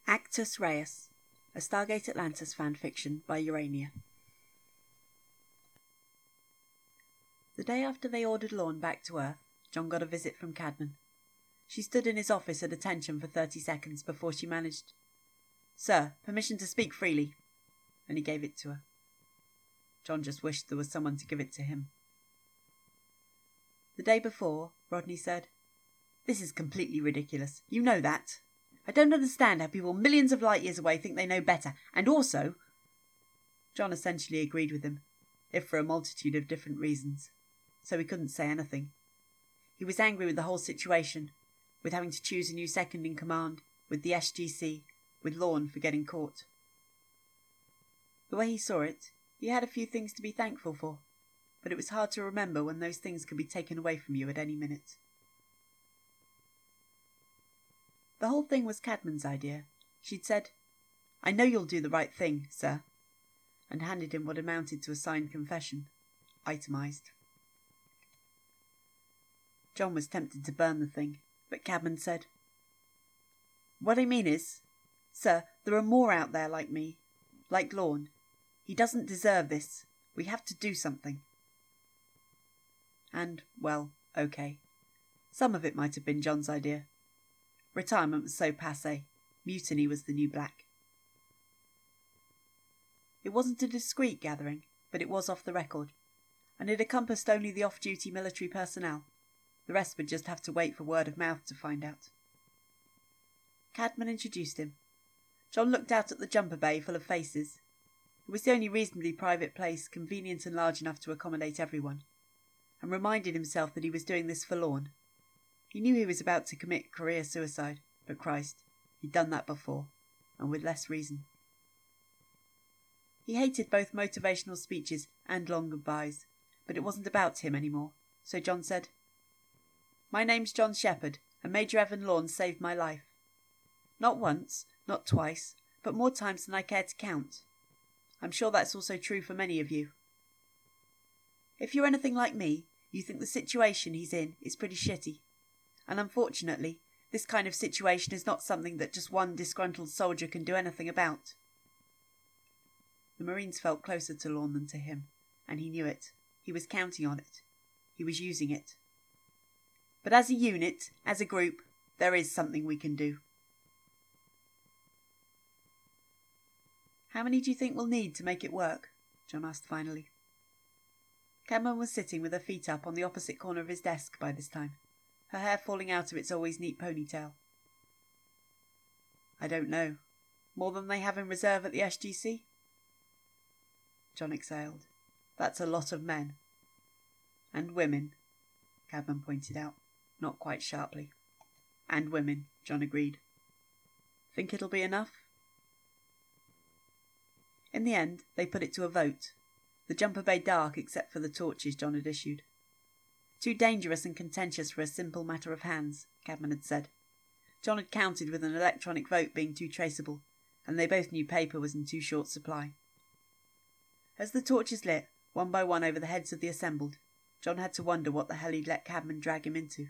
Actus Reus, a Stargate Atlantis fanfiction by Urania. The day after they ordered Lorne back to Earth, John got a visit from Cadman. She stood in his office at attention for 30 seconds before she managed, "Sir, permission to speak freely," and he gave it to her. John just wished there was someone to give it to him. The day before, Rodney said, "This is completely ridiculous. You know that. I don't understand how people millions of light years away think they know better. And also..." John essentially agreed with him, if for a multitude of different reasons, so he couldn't say anything. He was angry with the whole situation, with having to choose a new second in command, with the SGC, with Lorne for getting caught. The way he saw it, he had a few things to be thankful for, but it was hard to remember when those things could be taken away from you at any minute. The whole thing was Cadman's idea. She'd said, "I know you'll do the right thing, sir," and handed him what amounted to a signed confession, itemised. John was tempted to burn the thing, but Cadman said, "What I mean is, sir, there are more out there like me, like Lorne. He doesn't deserve this. We have to do something." And, well, okay. Some of it might have been John's idea. Retirement was so passé. Mutiny was the new black. It wasn't a discreet gathering, but it was off the record, and it encompassed only the off-duty military personnel. The rest would just have to wait for word of mouth to find out. Cadman introduced him. John looked out at the jumper bay full of faces. It was the only reasonably private place, convenient and large enough to accommodate everyone, and reminded himself that he was doing this for Lorne. He knew he was about to commit career suicide, but Christ, he'd done that before, and with less reason. He hated both motivational speeches and long goodbyes, but it wasn't about him anymore, so John said, "My name's John Shepherd, and Major Evan Lorne saved my life. Not once, not twice, but more times than I care to count. I'm sure that's also true for many of you. If you're anything like me, you think the situation he's in is pretty shitty. And unfortunately, this kind of situation is not something that just one disgruntled soldier can do anything about." The Marines felt closer to Lorne than to him, and he knew it. He was counting on it. He was using it. "But as a unit, as a group, there is something we can do." "How many do you think we'll need to make it work?" John asked finally. Cadman was sitting with her feet up on the opposite corner of his desk by this time, her hair falling out of its always neat ponytail. "I don't know. More than they have in reserve at the SGC?" John exhaled. "That's a lot of men." "And women," Cadman pointed out, not quite sharply. "And women," John agreed. "Think it'll be enough?" In the end, they put it to a vote, the jumper bay dark except for the torches John had issued. Too dangerous and contentious for a simple matter of hands, Cadman had said. John had counted with an electronic vote being too traceable, and they both knew paper was in too short supply. As the torches lit, one by one over the heads of the assembled, John had to wonder what the hell he'd let Cadman drag him into.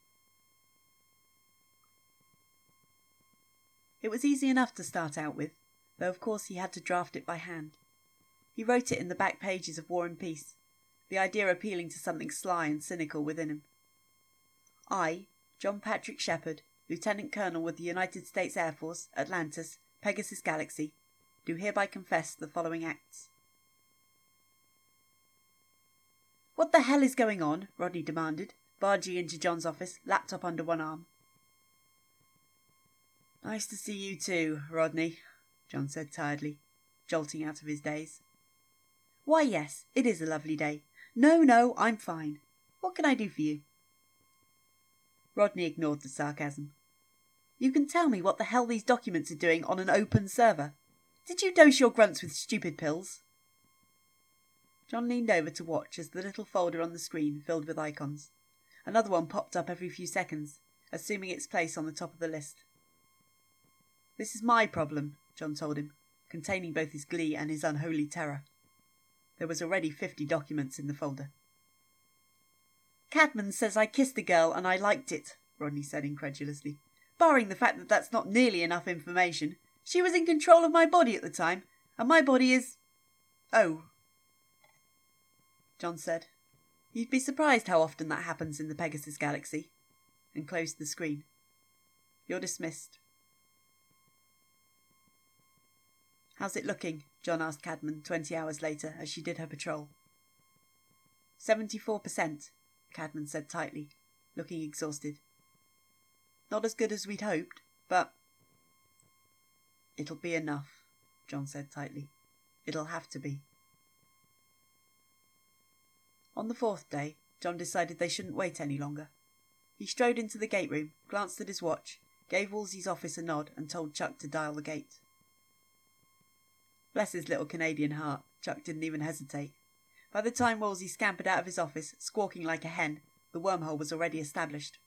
It was easy enough to start out with, though of course he had to draft it by hand. He wrote it in the back pages of War and Peace, the idea appealing to something sly and cynical within him. "I, John Patrick Shepherd, Lieutenant Colonel with the United States Air Force, Atlantis, Pegasus Galaxy, do hereby confess the following acts." "What the hell is going on?" Rodney demanded, barging into John's office, laptop under one arm. "Nice to see you too, Rodney," John said tiredly, jolting out of his daze. "Why, yes, it is a lovely day. No, I'm fine. What can I do for you?" Rodney ignored the sarcasm. "You can tell me what the hell these documents are doing on an open server. Did you dose your grunts with stupid pills?" John leaned over to watch as the little folder on the screen filled with icons. Another one popped up every few seconds, assuming its place on the top of the list. "This is my problem," John told him, containing both his glee and his unholy terror. There was already 50 documents in the folder. "Cadman says I kissed a girl and I liked it," Rodney said incredulously. "Barring the fact that that's not nearly enough information, She was in control of my body at the time, and my body is... Oh, John said. You'd be surprised how often that happens in the Pegasus Galaxy, and closed the screen. You're dismissed. How's it looking? John asked Cadman 20 hours later as she did her patrol. 74%, Cadman said tightly, looking exhausted. Not as good as we'd hoped, but... It'll be enough, John said tightly. It'll have to be. On the fourth day, John decided they shouldn't wait any longer. He strode into the gate room, glanced at his watch, gave Wolsey's office a nod and told Chuck to dial the gate. Bless his little Canadian heart, Chuck didn't even hesitate. By the time Wolsey scampered out of his office, squawking like a hen, the wormhole was already established.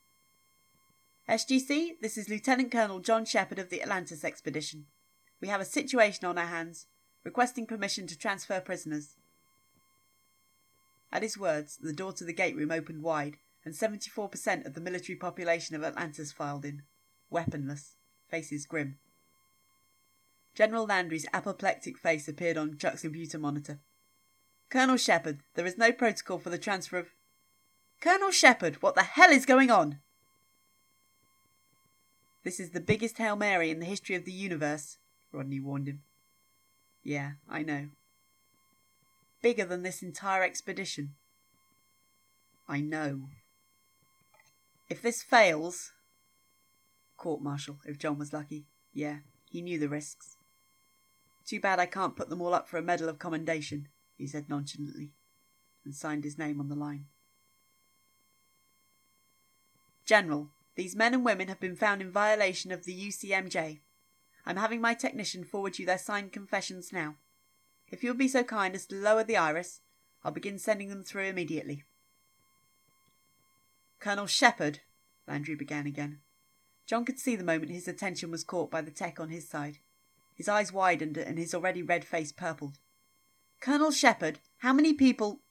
SGC, this is Lieutenant Colonel John Shepard of the Atlantis Expedition. We have a situation on our hands, requesting permission to transfer prisoners. At his words, the door to the gate room opened wide, and 74% of the military population of Atlantis filed in, weaponless, faces grim. General Landry's apoplectic face appeared on Chuck's computer monitor. Colonel Shepard, there is no protocol for the transfer of... Colonel Shepard, what the hell is going on? This is the biggest Hail Mary in the history of the universe, Rodney warned him. Yeah, I know. Bigger than this entire expedition. I know. If this fails... Court-martial, if John was lucky. Yeah, he knew the risks. Too bad I can't put them all up for a Medal of Commendation, he said nonchalantly, and signed his name on the line. General, these men and women have been found in violation of the UCMJ. I'm having my technician forward you their signed confessions now. If you'll be so kind as to lower the iris, I'll begin sending them through immediately. Colonel Shepard, Landry began again. John could see the moment his attention was caught by the tech on his side. His eyes widened and his already red face purpled. Colonel Shepard, how many people...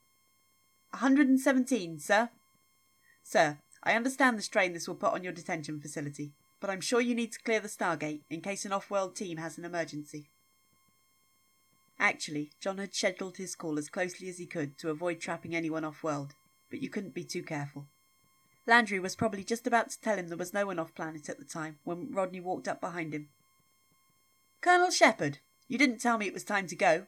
117, sir. Sir, I understand the strain this will put on your detention facility, but I'm sure you need to clear the Stargate in case an off-world team has an emergency. Actually, John had scheduled his call as closely as he could to avoid trapping anyone off-world, but you couldn't be too careful. Landry was probably just about to tell him there was no one off-planet at the time when Rodney walked up behind him. Colonel Shepard, you didn't tell me it was time to go.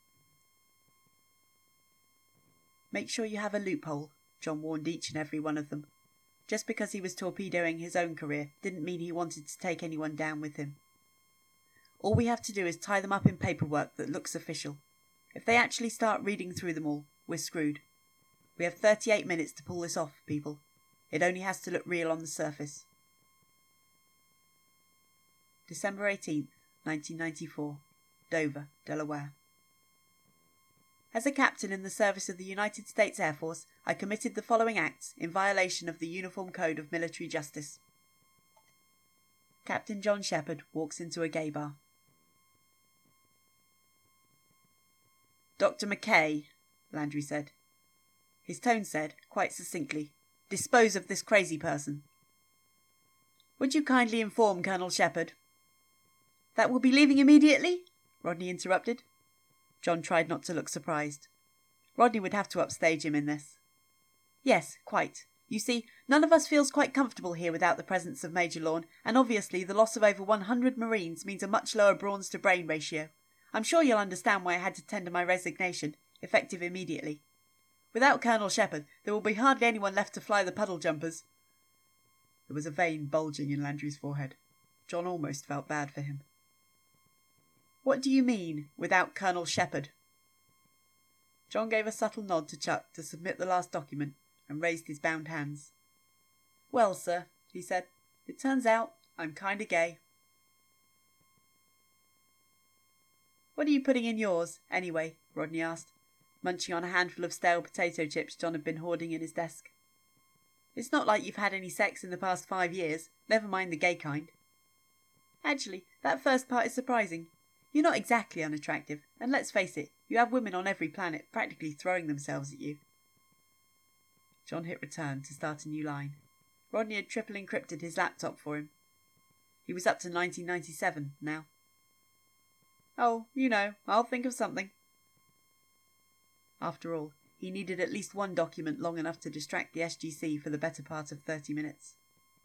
Make sure you have a loophole, John warned each and every one of them. Just because he was torpedoing his own career didn't mean he wanted to take anyone down with him. All we have to do is tie them up in paperwork that looks official. If they actually start reading through them all, we're screwed. We have 38 minutes to pull this off, people. It only has to look real on the surface. December 18th, 1994. Dover, Delaware. As a captain in the service of the United States Air Force, I committed the following acts in violation of the Uniform Code of Military Justice. Captain John Shepard walks into a gay bar. Dr. McKay, Landry said. His tone said, quite succinctly, dispose of this crazy person. Would you kindly inform Colonel Shepard? That we'll be leaving immediately? Rodney interrupted. John tried not to look surprised. Rodney would have to upstage him in this. Yes, quite. You see, none of us feels quite comfortable here without the presence of Major Lorne, and obviously the loss of over 100 Marines means a much lower brawns-to-brain ratio. I'm sure you'll understand why I had to tender my resignation, effective immediately. Without Colonel Shepard, there will be hardly anyone left to fly the puddle jumpers. There was a vein bulging in Landry's forehead. John almost felt bad for him. What do you mean, without Colonel Shepard? John gave a subtle nod to Chuck to submit the last document and raised his bound hands. Well, sir, he said, it turns out I'm kinda gay. What are you putting in yours, anyway? Rodney asked, munching on a handful of stale potato chips John had been hoarding in his desk. It's not like you've had any sex in the past 5 years, never mind the gay kind. Actually, that first part is surprising. You're not exactly unattractive, and let's face it, you have women on every planet practically throwing themselves at you. John hit return to start a new line. Rodney had triple encrypted his laptop for him. He was up to 1997 now. Oh, I'll think of something. After all, he needed at least one document long enough to distract the SGC for the better part of 30 minutes.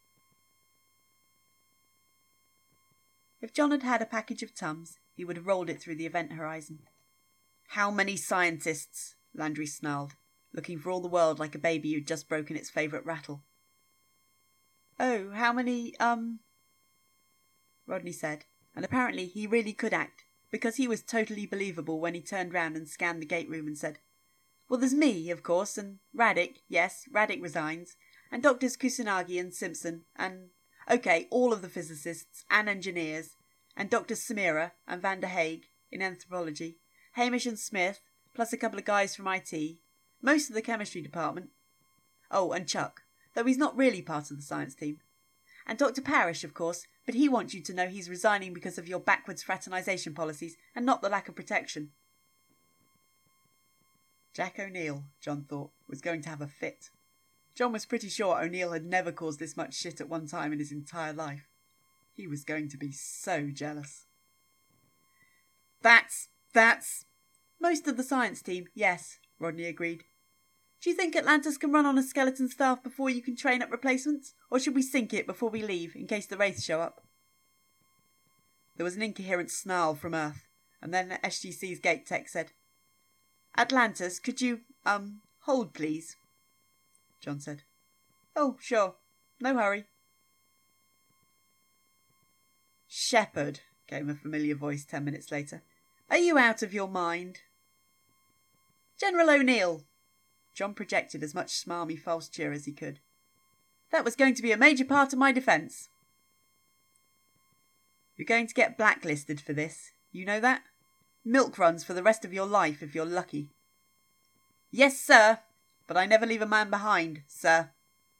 If John had had a package of Tums, he would have rolled it through the event horizon. How many scientists? Landry snarled, looking for all the world like a baby who'd just broken its favourite rattle. Oh, how many, Rodney said, and apparently he really could act, because he was totally believable when he turned round and scanned the gate room and said, well, there's me, of course, and Radek, yes, Radek resigns, and Doctors Kusanagi and Simpson, and, okay, all of the physicists and engineers, and Doctors Samira and Van der Haeg in anthropology, Hamish and Smith, plus a couple of guys from IT, most of the chemistry department. Oh, and Chuck, though he's not really part of the science team. And Dr. Parrish, of course, but he wants you to know he's resigning because of your backwards fraternisation policies and not the lack of protection. Jack O'Neill, John thought, was going to have a fit. John was pretty sure O'Neill had never caused this much shit at one time in his entire life. He was going to be so jealous. That's... Most of the science team, yes, Rodney agreed. Do you think Atlantis can run on a skeleton staff before you can train up replacements? Or should we sink it before we leave, in case the Wraiths show up? There was an incoherent snarl from Earth, and then SGC's gate tech said, Atlantis, could you, hold please? John said. Oh, sure. No hurry. Shepard, came a familiar voice 10 minutes later. Are you out of your mind? General O'Neill. John projected as much smarmy false cheer as he could. That was going to be a major part of my defence. You're going to get blacklisted for this. You know that? Milk runs for the rest of your life if you're lucky. Yes, sir, but I never leave a man behind, sir.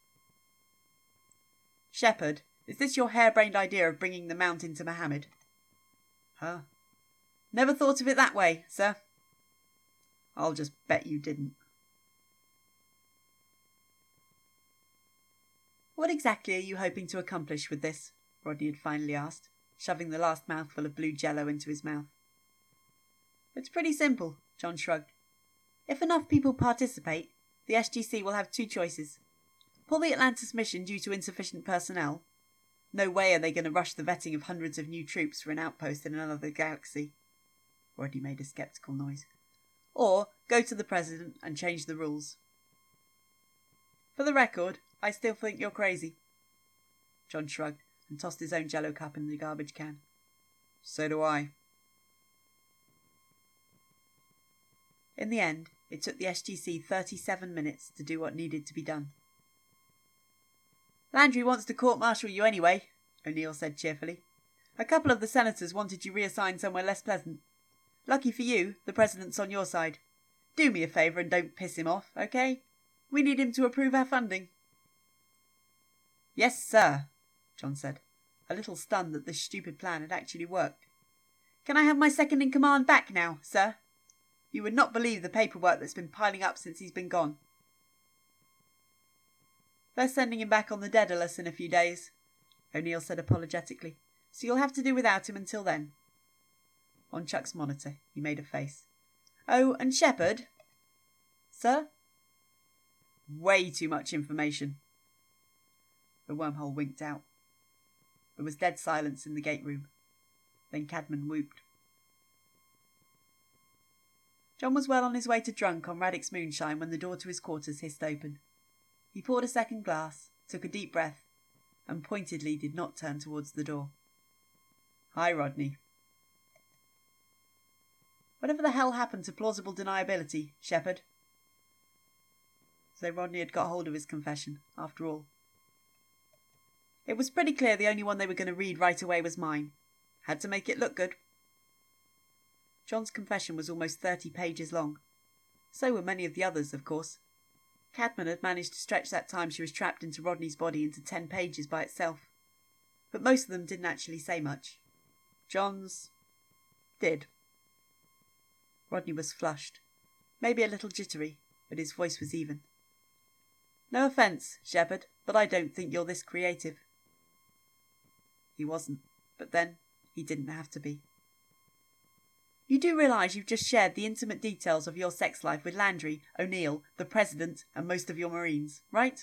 Shepard, is this your harebrained idea of bringing the Mount into Mohammed? Huh? Never thought of it that way, sir. I'll just bet you didn't. What exactly are you hoping to accomplish with this? Rodney had finally asked, shoving the last mouthful of blue jello into his mouth. It's pretty simple, John shrugged. If enough people participate, the SGC will have two choices. Pull the Atlantis mission due to insufficient personnel. No way are they going to rush the vetting of hundreds of new troops for an outpost in another galaxy. Rodney made a sceptical noise. Or go to the President and change the rules. For the record, I still think you're crazy. John shrugged and tossed his own jello cup in the garbage can. So do I. In the end, it took the SGC 37 minutes to do what needed to be done. Landry wants to court-martial you anyway, O'Neill said cheerfully. A couple of the senators wanted you reassigned somewhere less pleasant. Lucky for you, the President's on your side. Do me a favour and don't piss him off, okay? We need him to approve our funding. Yes, sir, John said, a little stunned that this stupid plan had actually worked. Can I have my second-in-command back now, sir? You would not believe the paperwork that's been piling up since he's been gone. They're sending him back on the Daedalus in a few days, O'Neill said apologetically, so you'll have to do without him until then. On Chuck's monitor, he made a face. Oh, and Shepard? Sir? Way too much information. The wormhole winked out. There was dead silence in the gate room. Then Cadman whooped. John was well on his way to drunk on Radek's moonshine when the door to his quarters hissed open. He poured a second glass, took a deep breath, and pointedly did not turn towards the door. Hi, Rodney. Whatever the hell happened to plausible deniability, Shepard? So Rodney had got hold of his confession, after all. It was pretty clear the only one they were going to read right away was mine. Had to make it look good. John's confession was almost 30 pages long. So were many of the others, of course. Cadman had managed to stretch that time she was trapped into Rodney's body into 10 pages by itself. But most of them didn't actually say much. John's did. Rodney was flushed, maybe a little jittery, but his voice was even. No offence, Shepard, but I don't think you're this creative. He wasn't. But then, he didn't have to be. You do realise you've just shared the intimate details of your sex life with Landry, O'Neill, the President, and most of your Marines, right?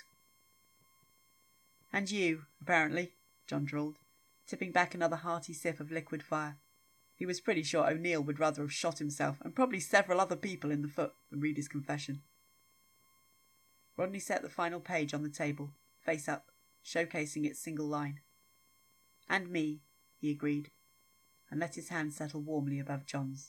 And you, apparently, John drawled, tipping back another hearty sip of liquid fire. He was pretty sure O'Neill would rather have shot himself, and probably several other people in the foot, than read his confession. Rodney set the final page on the table, face up, showcasing its single line. And me, he agreed, and let his hand settle warmly above John's.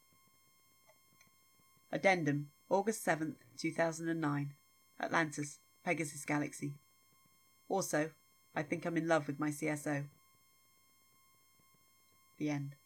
Addendum, August 7th, 2009. Atlantis, Pegasus Galaxy. Also, I think I'm in love with my CSO. The end.